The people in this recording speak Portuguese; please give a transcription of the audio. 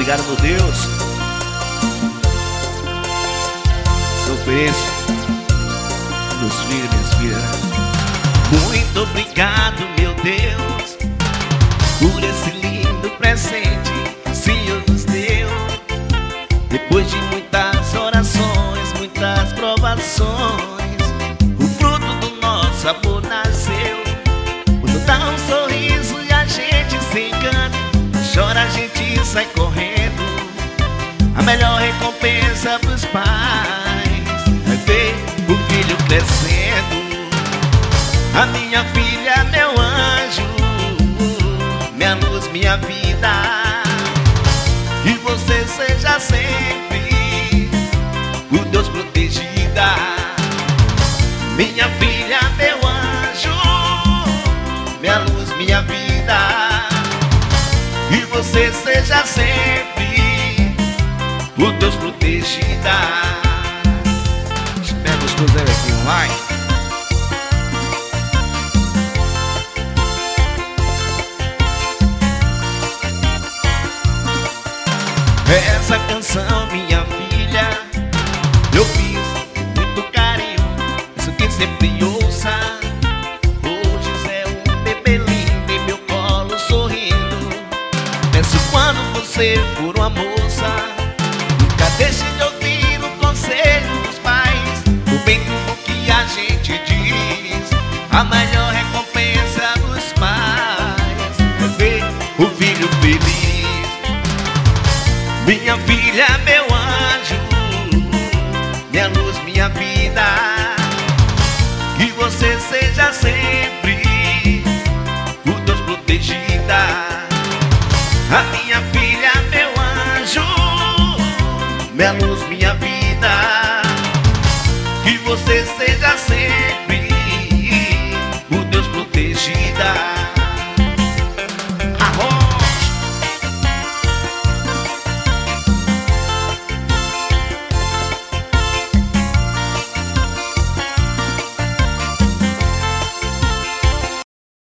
Obrigado, meu Deus. Sou ofereço meus filhos, minhas filhas. Muito obrigado, meu Deus, por esse lindo presente que o Senhor nos deu. Depois de muitas orações, muitas provações, o fruto do nosso amor nasceu. Quando dá um sorriso e a gente se engana, chora, a gente sai correndo. A melhor recompensa pros pais é ver o filho crescendo. A minha filha, meu anjo, minha luz, minha vida. Que você seja sempre por Deus protegida. Minha filha, meu anjo, minha luz, minha vida. Que você seja sempre por Deus protegida. Espera gostoso aqui, vai. Essa canção, minha filha, eu fiz com muito carinho, isso que sempre ouça. Hoje é um bebê lindo em meu colo sorrindo. Penso quando você for uma moça, nunca deixe de ouvir o conselho dos pais. O bem do que a gente diz, a maior recompensa dos pais é ver o filho feliz. Minha filha, meu anjo, minha luz, minha vida. Que você seja sempre por Deus protegida. A minha filha, meu anjo, minha luz, minha vida.